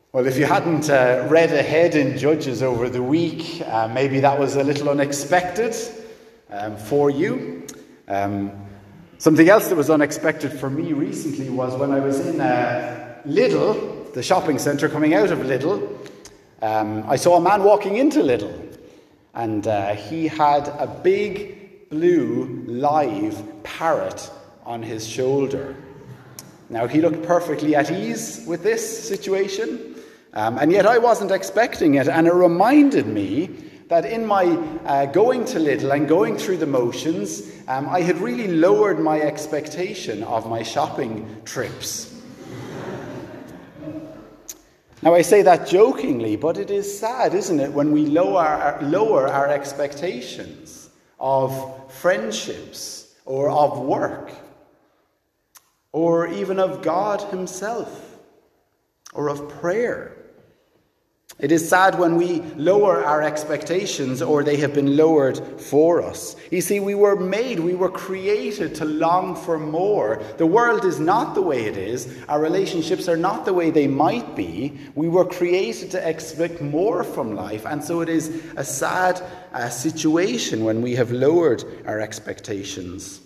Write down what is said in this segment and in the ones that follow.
Well, if you hadn't read ahead in Judges over the week, maybe that was a little unexpected for you. Something else that was unexpected for me recently was when I was in Lidl, the shopping centre, coming out of Lidl, I saw a man walking into Lidl, and he had a big blue live parrot on his shoulder. Now, he looked perfectly at ease with this situation, and yet I wasn't expecting it, and it reminded me that in my going to Lidl and going through the motions, I had really lowered my expectation of my shopping trips. Now, I say that jokingly, but it is sad, isn't it, when we lower our expectations of friendships or of work or even of God himself or of prayer. It is sad when we lower our expectations or they have been lowered for us. You see, we were created to long for more. The world is not the way it is. Our relationships are not the way they might be. We were created to expect more from life. And so it is a sad situation when we have lowered our expectations.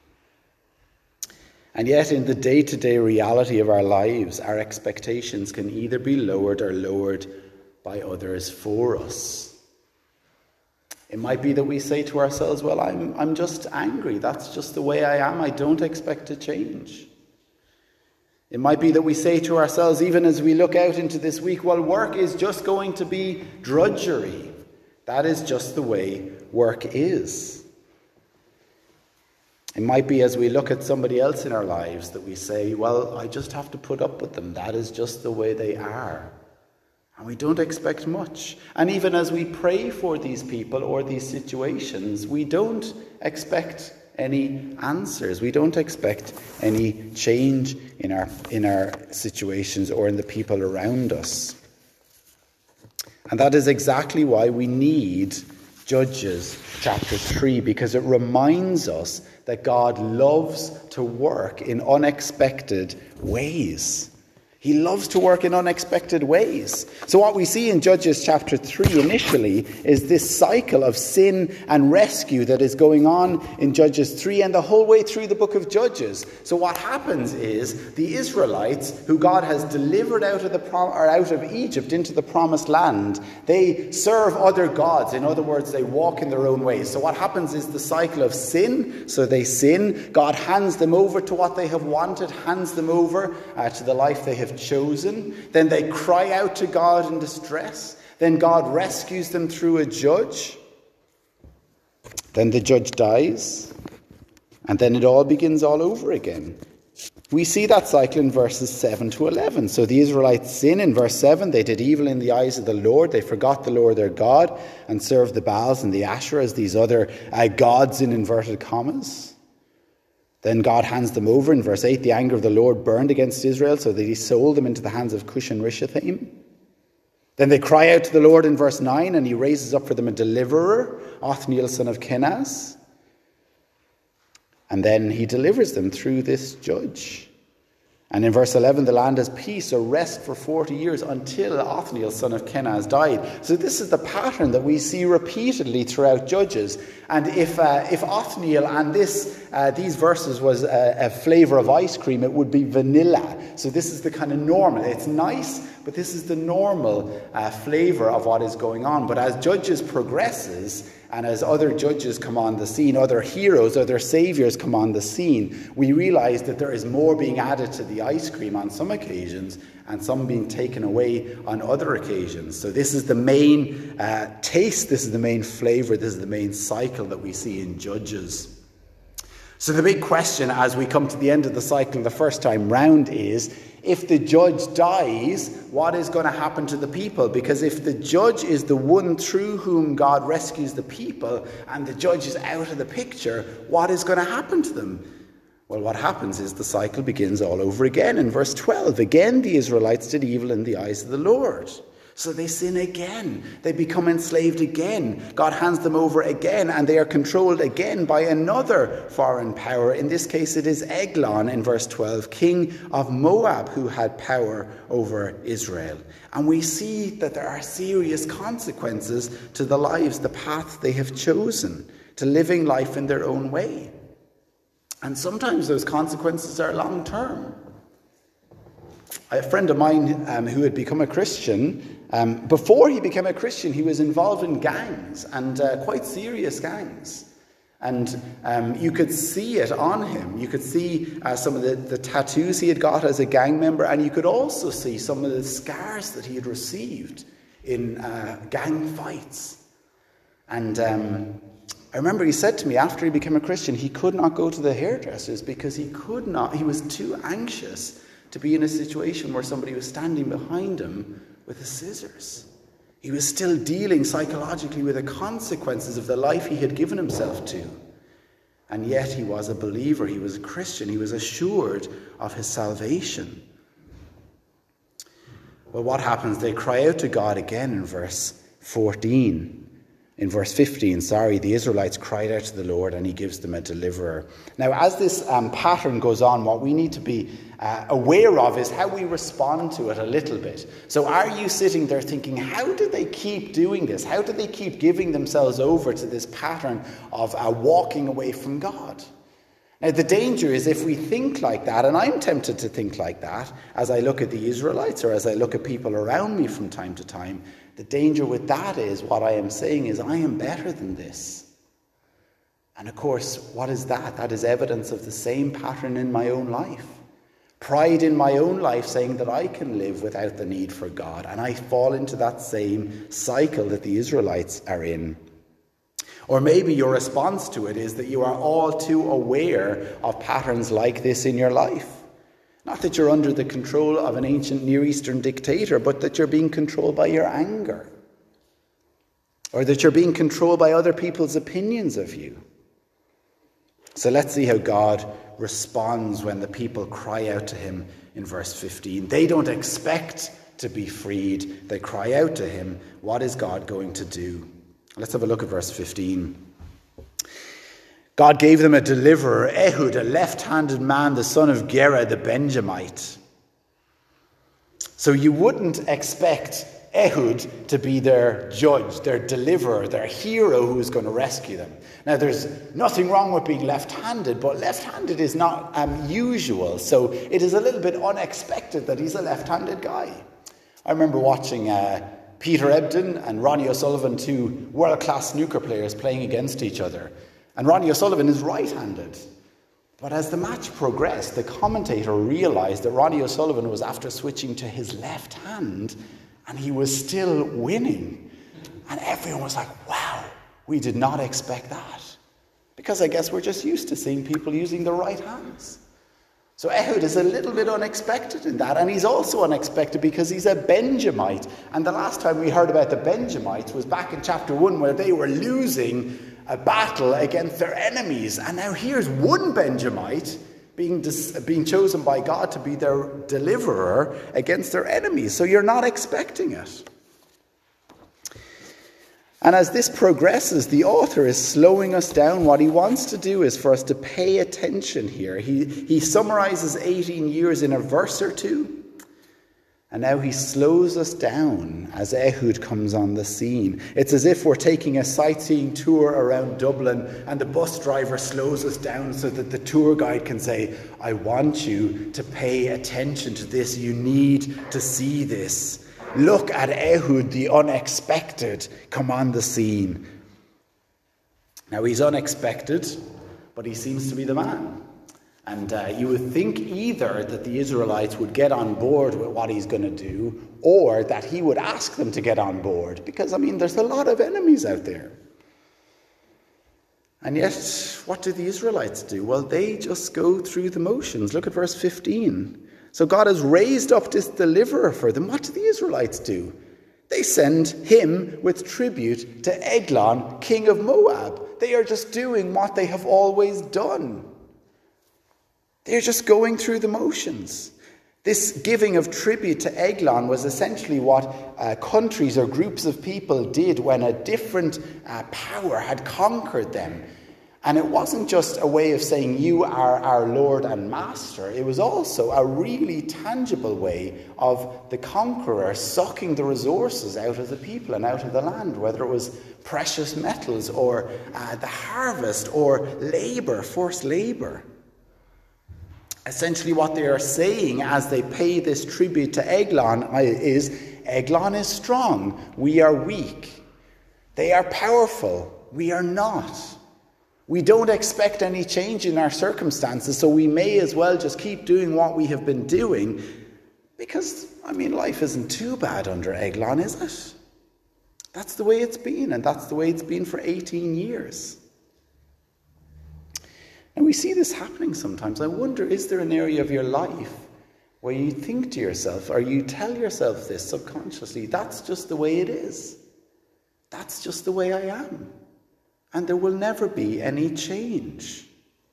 And yet in the day-to-day reality of our lives, our expectations can either be lowered or lowered by others for us. It might be that we say to ourselves, well, I'm just angry. That's just the way I am. I don't expect to change. It might be that we say to ourselves, even as we look out into this week, well, work is just going to be drudgery. That is just the way work is. It might be as we look at somebody else in our lives that we say, well, I just have to put up with them. That is just the way they are. And we don't expect much. And even as we pray for these people or these situations, we don't expect any answers. We don't expect any change in our situations or in the people around us. And that is exactly why we need Judges chapter 3, because it reminds us that God loves to work in unexpected ways. He loves to work in unexpected ways. So what we see in Judges chapter 3 initially is this cycle of sin and rescue that is going on in Judges 3 and the whole way through the book of Judges. So what happens is the Israelites, who God has delivered out of Egypt into the promised land, they serve other gods. In other words, they walk in their own ways. So what happens is the cycle of sin. So they sin. God hands them over to what they have wanted, hands them over to the life they have chosen. Then they cry out to God in distress. Then God rescues them through a judge. Then the judge dies. And then it all begins all over again. We see that cycle in verses 7 to 11. So the Israelites sin in verse 7. They did evil in the eyes of the Lord. They forgot the Lord their God and served the Baals and the Asherahs, these other gods in inverted commas. Then God hands them over in verse 8. The anger of the Lord burned against Israel so that he sold them into the hands of Cush and Rishathaim. Then they cry out to the Lord in verse 9, and he raises up for them a deliverer, Othniel son of Kenaz. And then he delivers them through this judge. And in verse 11, the land has peace or rest for 40 years until Othniel son of Kenaz died. So this is the pattern that we see repeatedly throughout Judges. And if Othniel and these verses was a flavour of ice cream, it would be vanilla. So this is the kind of normal. It's nice, but this is the normal flavour of what is going on. But as Judges progresses, and as other judges come on the scene, other heroes, other saviours come on the scene, we realise that there is more being added to the ice cream on some occasions and some being taken away on other occasions. So this is the main taste, this is the main flavour, this is the main cycle that we see in Judges. So the big question as we come to the end of the cycle the first time round is, if the judge dies, what is going to happen to the people? Because if the judge is the one through whom God rescues the people and the judge is out of the picture, what is going to happen to them? Well, what happens is the cycle begins all over again. In verse 12, again the Israelites did evil in the eyes of the Lord. So they sin again. They become enslaved again. God hands them over again, and they are controlled again by another foreign power. In this case, it is Eglon in verse 12, king of Moab, who had power over Israel. And we see that there are serious consequences to the lives, the path they have chosen, to living life in their own way. And sometimes those consequences are long-term. A friend of mine who had become a Christian, before he became a Christian, he was involved in gangs, and quite serious gangs. And you could see it on him. You could see some of the tattoos he had got as a gang member, and you could also see some of the scars that he had received in gang fights. And I remember he said to me after he became a Christian, he could not go to the hairdressers because he was too anxious to be in a situation where somebody was standing behind him with the scissors. He was still dealing psychologically with the consequences of the life he had given himself to. And yet he was a believer, he was a Christian, he was assured of his salvation. Well, what happens? They cry out to God again in verse 14. In verse 15, the Israelites cried out to the Lord, and he gives them a deliverer. Now, as this pattern goes on, what we need to be aware of is how we respond to it a little bit. So are you sitting there thinking, how do they keep doing this? How do they keep giving themselves over to this pattern of walking away from God? Now, the danger is if we think like that, and I'm tempted to think like that, as I look at the Israelites or as I look at people around me from time to time, the danger with that is what I am saying is I am better than this. And of course, what is that? That is evidence of the same pattern in my own life. Pride in my own life saying that I can live without the need for God. And I fall into that same cycle that the Israelites are in. Or maybe your response to it is that you are all too aware of patterns like this in your life. Not that you're under the control of an ancient Near Eastern dictator, but that you're being controlled by your anger. Or that you're being controlled by other people's opinions of you. So let's see how God responds when the people cry out to him in verse 15. They don't expect to be freed. They cry out to him. What is God going to do? Let's have a look at verse 15. God gave them a deliverer, Ehud, a left-handed man, the son of Gera, the Benjamite. So you wouldn't expect Ehud to be their judge, their deliverer, their hero who is going to rescue them. Now, there's nothing wrong with being left-handed, but left-handed is not usual. So it is a little bit unexpected that he's a left-handed guy. I remember watching Peter Ebdon and Ronnie O'Sullivan, two world-class snooker players playing against each other. And Ronnie O'Sullivan is right-handed. But as the match progressed, the commentator realised that Ronnie O'Sullivan was after switching to his left hand, and he was still winning. And everyone was like, wow, we did not expect that. Because I guess we're just used to seeing people using the right hands. So Ehud is a little bit unexpected in that, and he's also unexpected because he's a Benjamite. And the last time we heard about the Benjamites was back in chapter 1, where they were losing a battle against their enemies. And now here's one Benjamite being chosen by God to be their deliverer against their enemies. So you're not expecting it. And as this progresses, the author is slowing us down. What he wants to do is for us to pay attention here. He summarizes 18 years in a verse or two. And now he slows us down as Ehud comes on the scene. It's as if we're taking a sightseeing tour around Dublin and the bus driver slows us down so that the tour guide can say, I want you to pay attention to this. You need to see this. Look at Ehud, the unexpected, come on the scene. Now he's unexpected, but he seems to be the man. And you would think either that the Israelites would get on board with what he's going to do, or that he would ask them to get on board. Because, there's a lot of enemies out there. And yet, what do the Israelites do? Well, they just go through the motions. Look at verse 15. So God has raised up this deliverer for them. What do the Israelites do? They send him with tribute to Eglon, king of Moab. They are just doing what they have always done. They're just going through the motions. This giving of tribute to Eglon was essentially what countries or groups of people did when a different power had conquered them. And it wasn't just a way of saying, you are our Lord and Master. It was also a really tangible way of the conqueror sucking the resources out of the people and out of the land, whether it was precious metals or the harvest or labor, forced labor. Essentially what they are saying as they pay this tribute to Eglon is, Eglon is strong, we are weak. They are powerful, we are not. We don't expect any change in our circumstances, so we may as well just keep doing what we have been doing because, life isn't too bad under Eglon, is it? That's the way it's been, and that's the way it's been for 18 years. And we see this happening sometimes. I wonder, is there an area of your life where you think to yourself, or you tell yourself this subconsciously, that's just the way it is. That's just the way I am. And there will never be any change.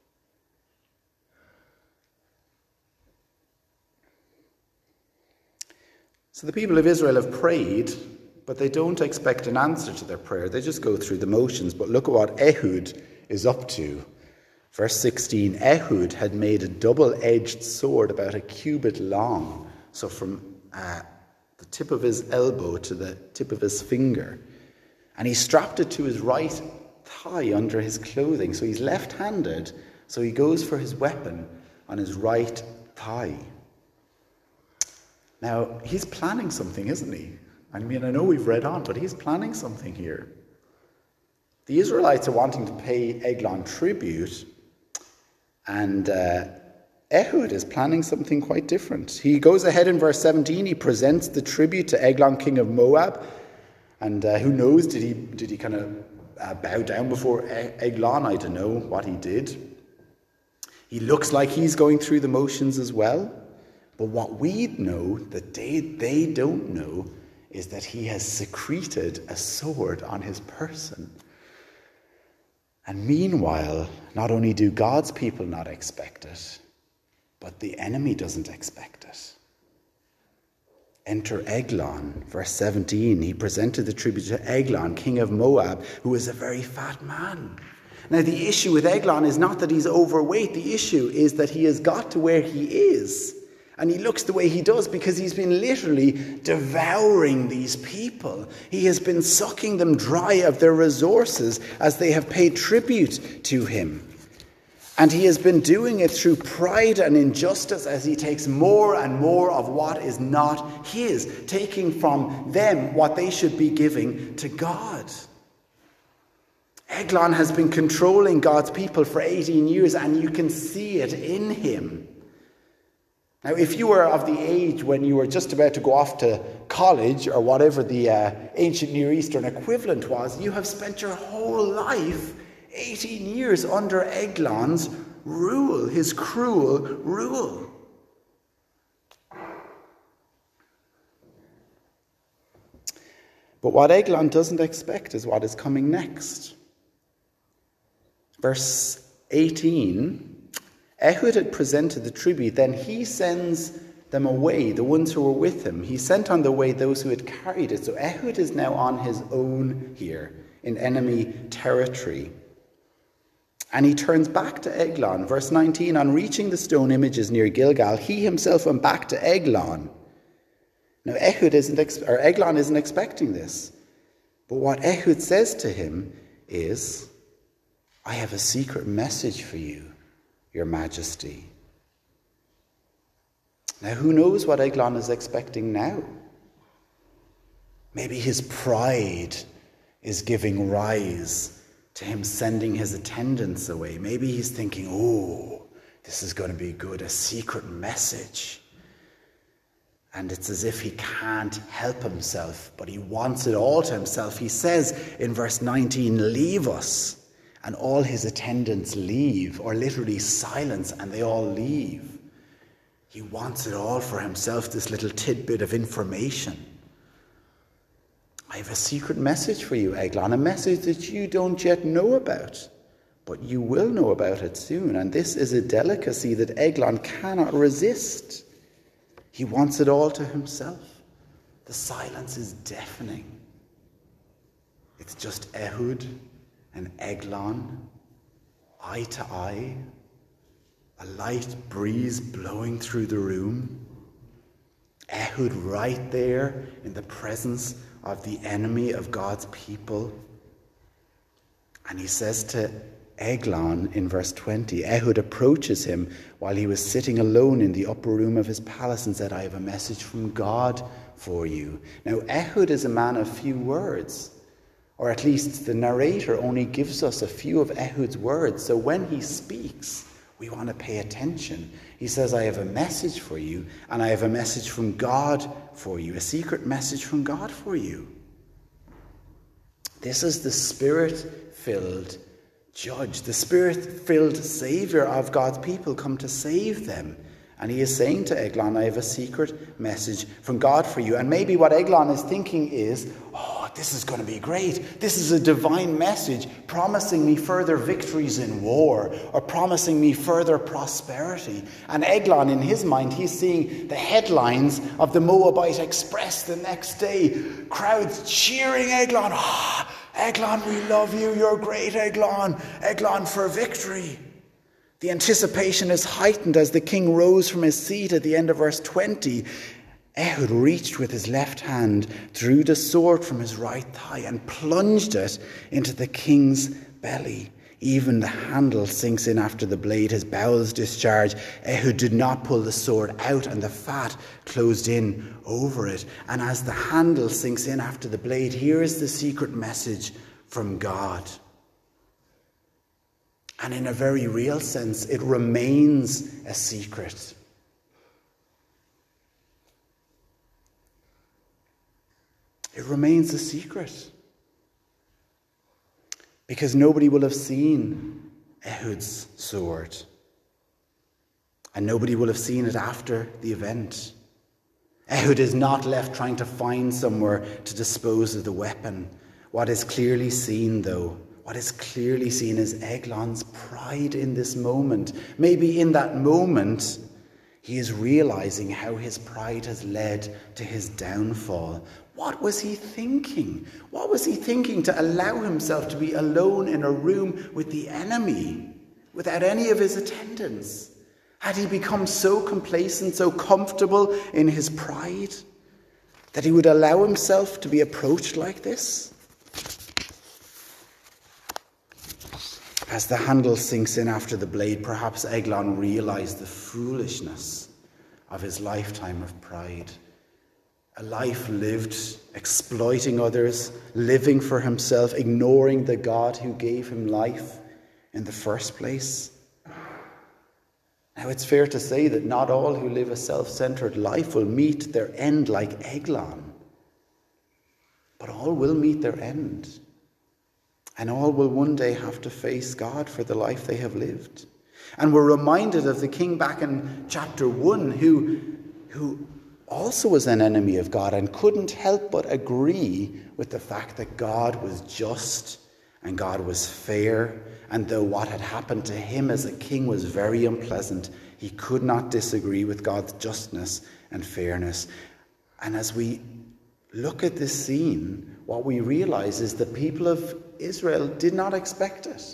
So the people of Israel have prayed, but they don't expect an answer to their prayer. They just go through the motions. But look at what Ehud is up to. Verse 16, Ehud had made a double-edged sword about a cubit long, so from the tip of his elbow to the tip of his finger. And he strapped it to his right thigh under his clothing. So he's left-handed, so he goes for his weapon on his right thigh. Now, he's planning something, isn't he? I know we've read on, but he's planning something here. The Israelites are wanting to pay Eglon tribute, and Ehud is planning something quite different. He goes ahead in verse 17, he presents the tribute to Eglon, king of Moab, and who knows, did he kind of bow down before Eglon? I don't know what he did. He looks like he's going through the motions as well. But what we know that they don't know is that he has secreted a sword on his person. And meanwhile, not only do God's people not expect it, but the enemy doesn't expect it. Enter Eglon, verse 17. He presented the tribute to Eglon, king of Moab, who is a very fat man. Now, the issue with Eglon is not that he's overweight. The issue is that he has got to where he is. And he looks the way he does because he's been literally devouring these people. He has been sucking them dry of their resources as they have paid tribute to him. And he has been doing it through pride and injustice as he takes more and more of what is not his, taking from them what they should be giving to God. Eglon has been controlling God's people for 18 years, and you can see it in him. Now, if you were of the age when you were just about to go off to college or whatever the ancient Near Eastern equivalent was, you have spent your whole life 18 years under Eglon's rule, his cruel rule. But what Eglon doesn't expect is what is coming next. Verse 18, Ehud had presented the tribute, then he sends them away, the ones who were with him. He sent on the way those who had carried it. So Ehud is now on his own here in enemy territory. And he turns back to Eglon. Verse 19, on reaching the stone images near Gilgal, he himself went back to Eglon. Now Eglon isn't expecting this. But what Ehud says to him is, I have a secret message for you, Your Majesty. Now who knows what Eglon is expecting now? Maybe his pride is giving rise to him sending his attendants away. Maybe he's thinking, oh, this is going to be good, a secret message. And it's as if he can't help himself, but he wants it all to himself. He says in verse 19, leave us. And all his attendants leave, or literally silence, and they all leave. He wants it all for himself, this little tidbit of information. I have a secret message for you, Eglon, a message that you don't yet know about, but you will know about it soon. And this is a delicacy that Eglon cannot resist. He wants it all to himself. The silence is deafening. It's just Ehud and Eglon, eye to eye, a light breeze blowing through the room. Ehud right there in the presence of the enemy of God's people. And he says to Eglon in verse 20, Ehud approaches him while he was sitting alone in the upper room of his palace and said, I have a message from God for you. Now, Ehud is a man of few words, or at least the narrator only gives us a few of Ehud's words. So when he speaks, we want to pay attention. He says, I have a message for you, and I have a message from God for you, a secret message from God for you. This is the Spirit-filled Judge, the Spirit-filled Saviour of God's people come to save them. And he is saying to Eglon, I have a secret message from God for you. And maybe what Eglon is thinking is, this is going to be great. This is a divine message promising me further victories in war or promising me further prosperity. And Eglon, in his mind, he's seeing the headlines of the Moabite Express the next day. Crowds cheering Eglon. Eglon, we love you. You're great, Eglon. Eglon for victory. The anticipation is heightened as the king rose from his seat at the end of verse 20. Ehud reached with his left hand, drew the sword from his right thigh and plunged it into the king's belly. Even the handle sinks in after the blade, his bowels discharge. Ehud did not pull the sword out, and the fat closed in over it. And as the handle sinks in after the blade, here is the secret message from God. And in a very real sense, it remains a secret. It remains a secret. Because nobody will have seen Ehud's sword. And nobody will have seen it after the event. Ehud is not left trying to find somewhere to dispose of the weapon. What is clearly seen, though, is Eglon's pride in this moment. Maybe in that moment, he is realizing how his pride has led to his downfall. What was he thinking? What was he thinking to allow himself to be alone in a room with the enemy without any of his attendants? Had he become so complacent, so comfortable in his pride that he would allow himself to be approached like this? As the handle sinks in after the blade, perhaps Eglon realized the foolishness of his lifetime of pride. A life lived exploiting others, living for himself, ignoring the God who gave him life in the first place. Now, it's fair to say that not all who live a self-centered life will meet their end like Eglon. But all will meet their end. And all will one day have to face God for the life they have lived. And we're reminded of the king back in chapter 1 who also was an enemy of God and couldn't help but agree with the fact that God was just and God was fair. And though what had happened to him as a king was very unpleasant, he could not disagree with God's justness and fairness. And as we look at this scene, what we realize is the people of Israel did not expect it.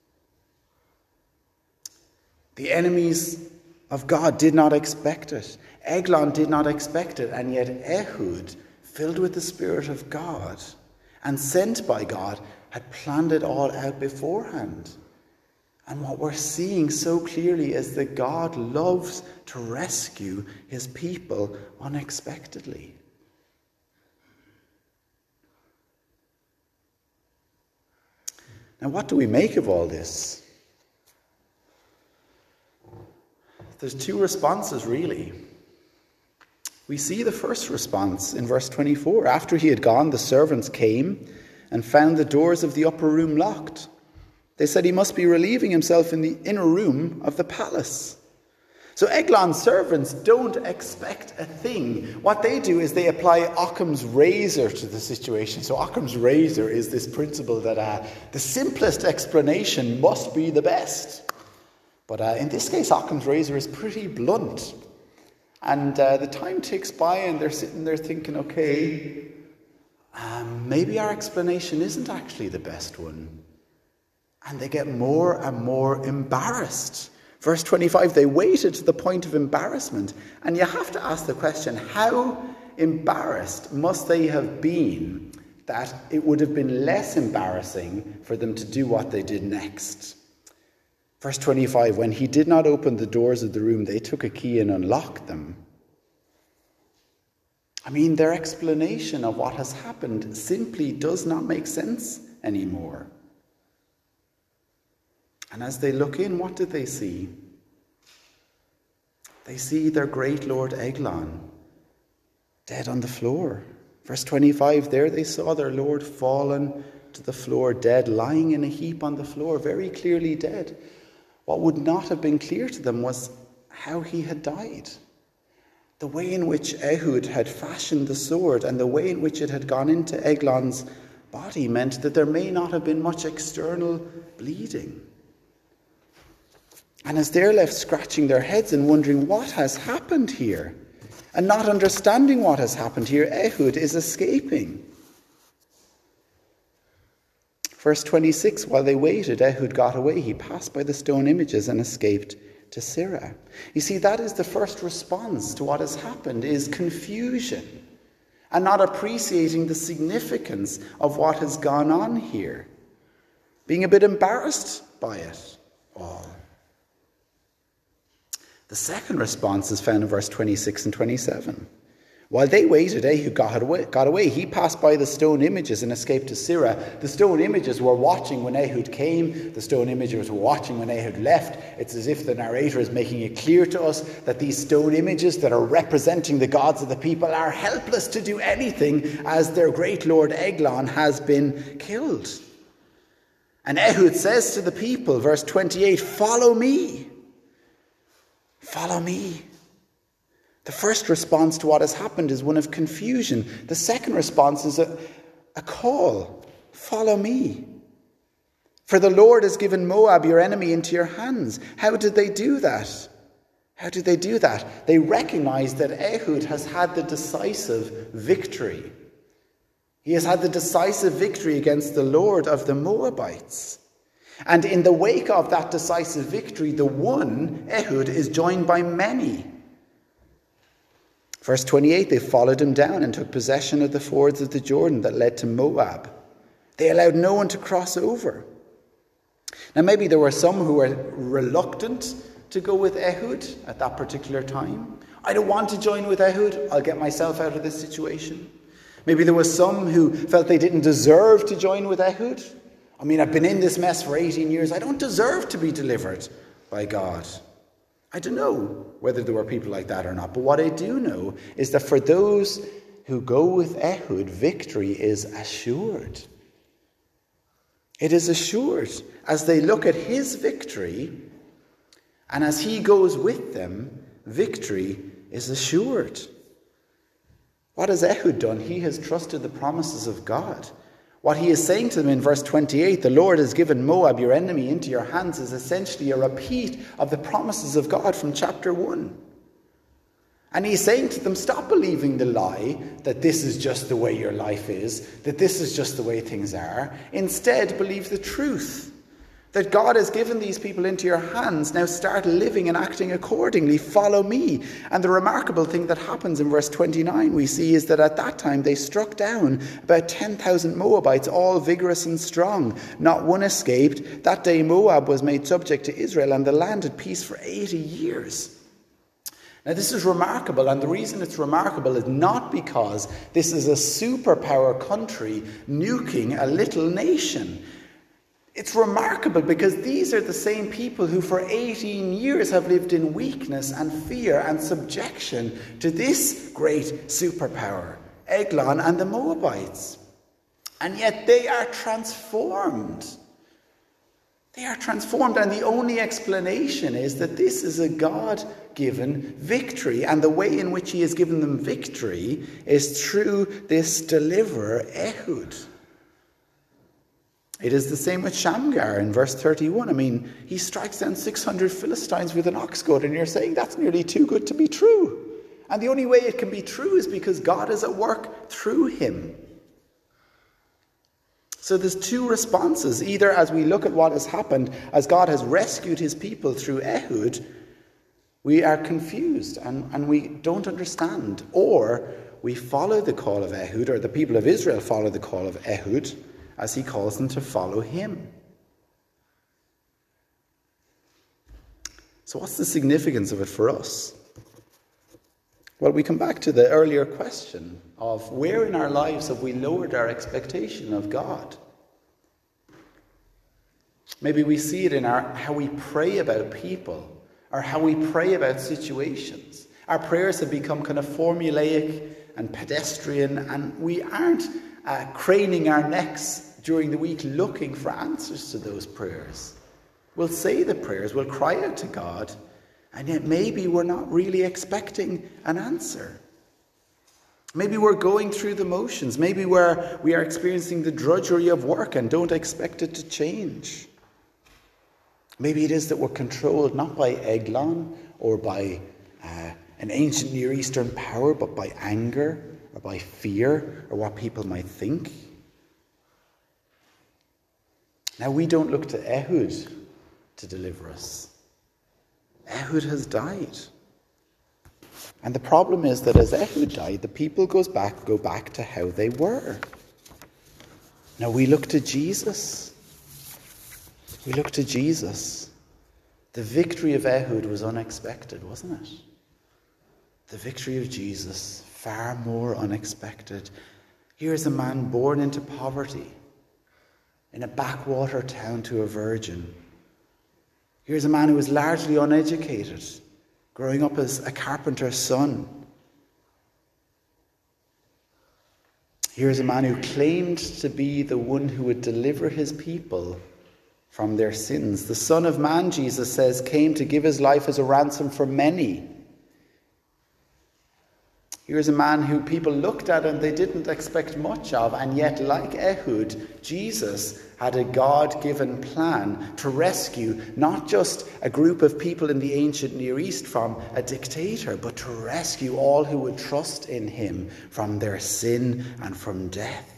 The enemies of God did not expect it. Eglon did not expect it, and yet Ehud, filled with the Spirit of God and sent by God, had planned it all out beforehand. And what we're seeing so clearly is that God loves to rescue his people unexpectedly. Now, what do we make of all this? There's two responses, really. We see the first response in verse 24. After he had gone, the servants came and found the doors of the upper room locked. They said he must be relieving himself in the inner room of the palace. So Eglon's servants don't expect a thing. What they do is they apply Occam's razor to the situation. So Occam's razor is this principle that the simplest explanation must be the best. But in this case, Occam's razor is pretty blunt. And the time ticks by and they're sitting there thinking, okay, maybe our explanation isn't actually the best one. And they get more and more embarrassed. Verse 25, they waited to the point of embarrassment. And you have to ask the question, how embarrassed must they have been that it would have been less embarrassing for them to do what they did next? Verse 25, when he did not open the doors of the room, they took a key and unlocked them. I mean, their explanation of what has happened simply does not make sense anymore. And as they look in, what do they see? They see their great Lord Eglon dead on the floor. Verse 25, there they saw their Lord fallen to the floor, dead, lying in a heap on the floor, very clearly dead. What would not have been clear to them was how he had died. The way in which Ehud had fashioned the sword and the way in which it had gone into Eglon's body meant that there may not have been much external bleeding. And as they're left scratching their heads and wondering what has happened here, and not understanding what has happened here, Ehud is escaping. Verse 26, while they waited, Ehud got away. He passed by the stone images and escaped to Sirah. You see, that is the first response to what has happened, is confusion and not appreciating the significance of what has gone on here. Being a bit embarrassed by it all. The second response is found in verse 26 and 27. While they waited, Ehud got away. He passed by the stone images and escaped to Sirah. The stone images were watching when Ehud came. The stone images were watching when Ehud left. It's as if the narrator is making it clear to us that these stone images that are representing the gods of the people are helpless to do anything as their great lord Eglon has been killed. And Ehud says to the people, verse 28, follow me. Follow me. The first response to what has happened is one of confusion. The second response is a call. Follow me. For the Lord has given Moab, your enemy, into your hands. How did they do that? How did they do that? They recognized that Ehud has had the decisive victory. He has had the decisive victory against the Lord of the Moabites. And in the wake of that decisive victory, the one, Ehud, is joined by many. Verse 28, they followed him down and took possession of the fords of the Jordan that led to Moab. They allowed no one to cross over. Now maybe there were some who were reluctant to go with Ehud at that particular time. I don't want to join with Ehud. I'll get myself out of this situation. Maybe there were some who felt they didn't deserve to join with Ehud. I mean, I've been in this mess for 18 years. I don't deserve to be delivered by God. I don't know whether there were people like that or not. But what I do know is that for those who go with Ehud, victory is assured. It is assured as they look at his victory, and as he goes with them, victory is assured. What has Ehud done? He has trusted the promises of God. What he is saying to them in verse 28, the Lord has given Moab, your enemy, into your hands, is essentially a repeat of the promises of God from chapter 1. And he's saying to them, stop believing the lie that this is just the way your life is, that this is just the way things are. Instead, believe the truth, that God has given these people into your hands. Now start living and acting accordingly. Follow me. And the remarkable thing that happens in verse 29 we see is that at that time they struck down about 10,000 Moabites, all vigorous and strong. Not one escaped. That day Moab was made subject to Israel, and the land had peace for 80 years. Now this is remarkable, and the reason it's remarkable is not because this is a superpower country nuking a little nation. It's remarkable because these are the same people who for 18 years have lived in weakness and fear and subjection to this great superpower, Eglon and the Moabites. And yet they are transformed. They are transformed, and the only explanation is that this is a God-given victory, and the way in which he has given them victory is through this deliverer, Ehud. It is the same with Shamgar in verse 31. I mean, he strikes down 600 Philistines with an ox goad, and you're saying that's nearly too good to be true. And the only way it can be true is because God is at work through him. So there's two responses. Either as we look at what has happened, as God has rescued his people through Ehud, we are confused and we don't understand. Or we follow the call of Ehud, or the people of Israel follow the call of Ehud, as he calls them to follow him. So what's the significance of it for us? Well, we come back to the earlier question of where in our lives have we lowered our expectation of God? Maybe we see it in how we pray about people or how we pray about situations. Our prayers have become kind of formulaic and pedestrian, and we aren't craning our necks during the week looking for answers to those prayers. We'll say the prayers, we'll cry out to God, and yet maybe we're not really expecting an answer. Maybe we're going through the motions. Maybe we are experiencing the drudgery of work and don't expect it to change. Maybe it is that we're controlled not by Eglon or by an ancient Near Eastern power, but by anger or by fear or what people might think. Now, we don't look to Ehud to deliver us. Ehud has died. And the problem is that as Ehud died, the people go back to how they were. Now we look to Jesus. We look to Jesus. The victory of Ehud was unexpected, wasn't it? The victory of Jesus, far more unexpected. Here's a man born into poverty, in a backwater town to a virgin. Here's a man who was largely uneducated, growing up as a carpenter's son. Here's a man who claimed to be the one who would deliver his people from their sins. The Son of Man, Jesus says, came to give his life as a ransom for many. Here's a man who people looked at and they didn't expect much of, and yet, like Ehud, Jesus had a God-given plan to rescue not just a group of people in the ancient Near East from a dictator, but to rescue all who would trust in him from their sin and from death.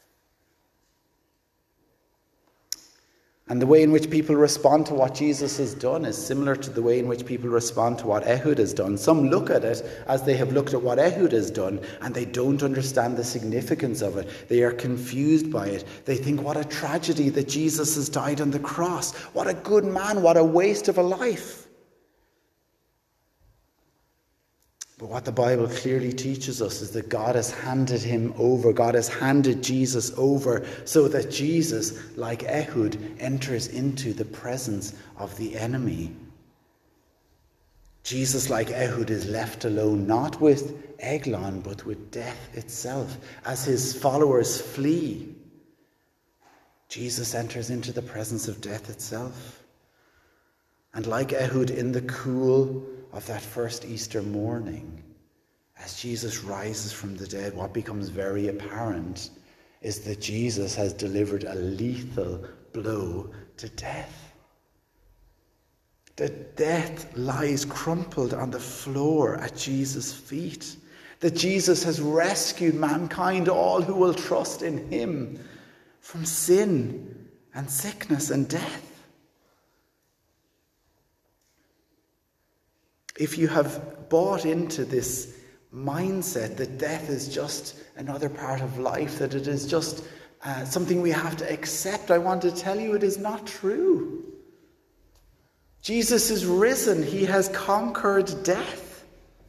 And the way in which people respond to what Jesus has done is similar to the way in which people respond to what Ehud has done. Some look at it as they have looked at what Ehud has done, and they don't understand the significance of it. They are confused by it. They think, what a tragedy that Jesus has died on the cross. What a good man, what a waste of a life. But what the Bible clearly teaches us is that God has handed him over. God has handed Jesus over so that Jesus, like Ehud, enters into the presence of the enemy. Jesus, like Ehud, is left alone, not with Eglon, but with death itself. As his followers flee, Jesus enters into the presence of death itself. And like Ehud, in the cool of that first Easter morning, as Jesus rises from the dead, what becomes very apparent is that Jesus has delivered a lethal blow to death. That death lies crumpled on the floor at Jesus' feet. That Jesus has rescued mankind, all who will trust in him, from sin and sickness and death. If you have bought into this mindset that death is just another part of life, that it is just something we have to accept, I want to tell you it is not true. Jesus is risen. He has conquered death.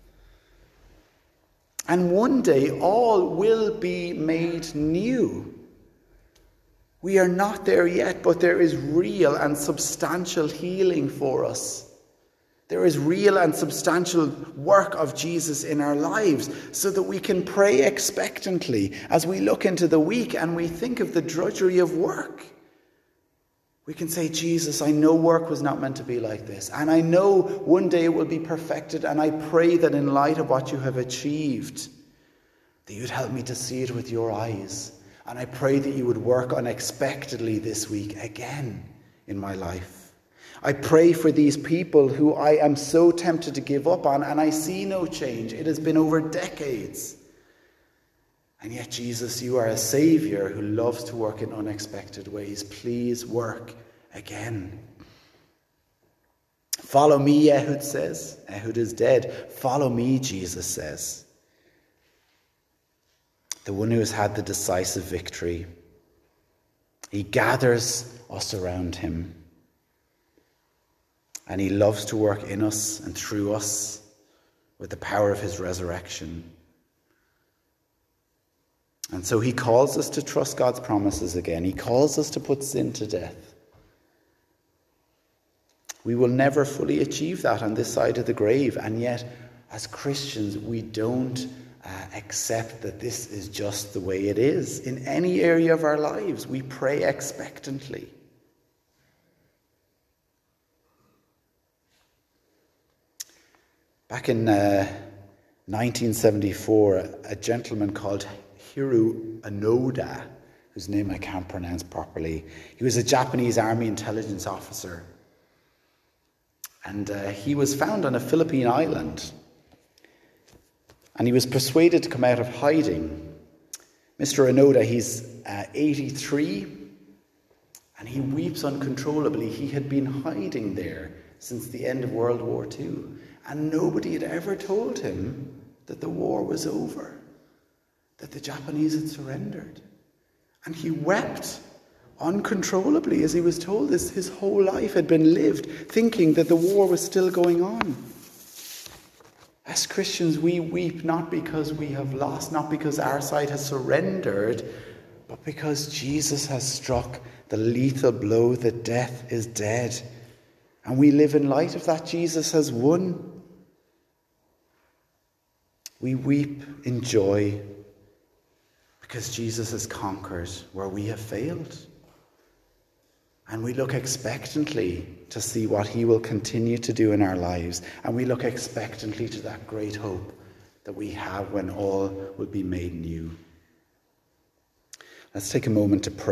And one day all will be made new. We are not there yet, but there is real and substantial healing for us. There is real and substantial work of Jesus in our lives so that we can pray expectantly as we look into the week and we think of the drudgery of work. We can say, Jesus, I know work was not meant to be like this, and I know one day it will be perfected, and I pray that in light of what you have achieved, that you'd help me to see it with your eyes. And I pray that you would work unexpectedly this week again in my life. I pray for these people who I am so tempted to give up on, and I see no change. It has been over decades. And yet, Jesus, you are a Saviour who loves to work in unexpected ways. Please work again. Follow me, Ehud says. Ehud is dead. Follow me, Jesus says. The one who has had the decisive victory. He gathers us around him. And he loves to work in us and through us with the power of his resurrection. And so he calls us to trust God's promises again. He calls us to put sin to death. We will never fully achieve that on this side of the grave. And yet, as Christians, we don't accept that this is just the way it is. In any area of our lives, we pray expectantly. Back in 1974, a gentleman called Hiro Onoda, whose name I can't pronounce properly, he was a Japanese army intelligence officer. And he was found on a Philippine island. And he was persuaded to come out of hiding. Mr. Onoda, he's 83, and he weeps uncontrollably. He had been hiding there since the end of World War II. And nobody had ever told him that the war was over, that the Japanese had surrendered. And he wept uncontrollably as he was told this. His whole life had been lived thinking that the war was still going on. As Christians, we weep not because we have lost, not because our side has surrendered, but because Jesus has struck the lethal blow that death is dead. And we live in light of that. Jesus has won. We weep in joy because Jesus has conquered where we have failed. And we look expectantly to see what he will continue to do in our lives. And we look expectantly to that great hope that we have when all will be made new. Let's take a moment to pray.